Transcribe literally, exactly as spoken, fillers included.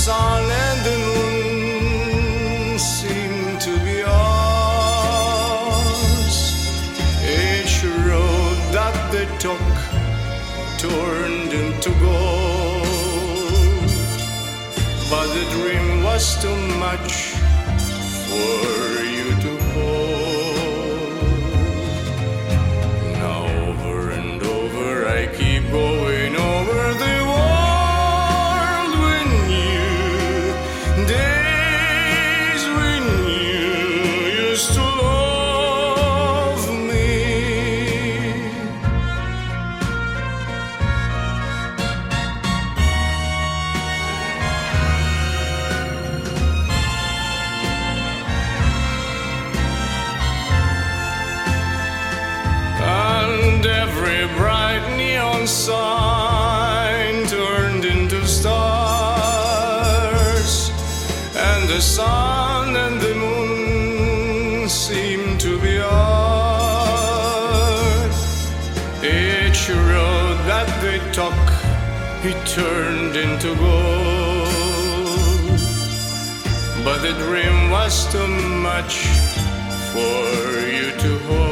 sun and the moon seemed to be ours. Each road that they took turned into gold, but the dream was too much for you to hold. Now over and over I keep going over the world when you, days when you used to love me. And every bright neon sign turned into stars, and the sun and the moon seemed to be ours. Each road that they took, it turned into gold, but the dream was too much for you to hold.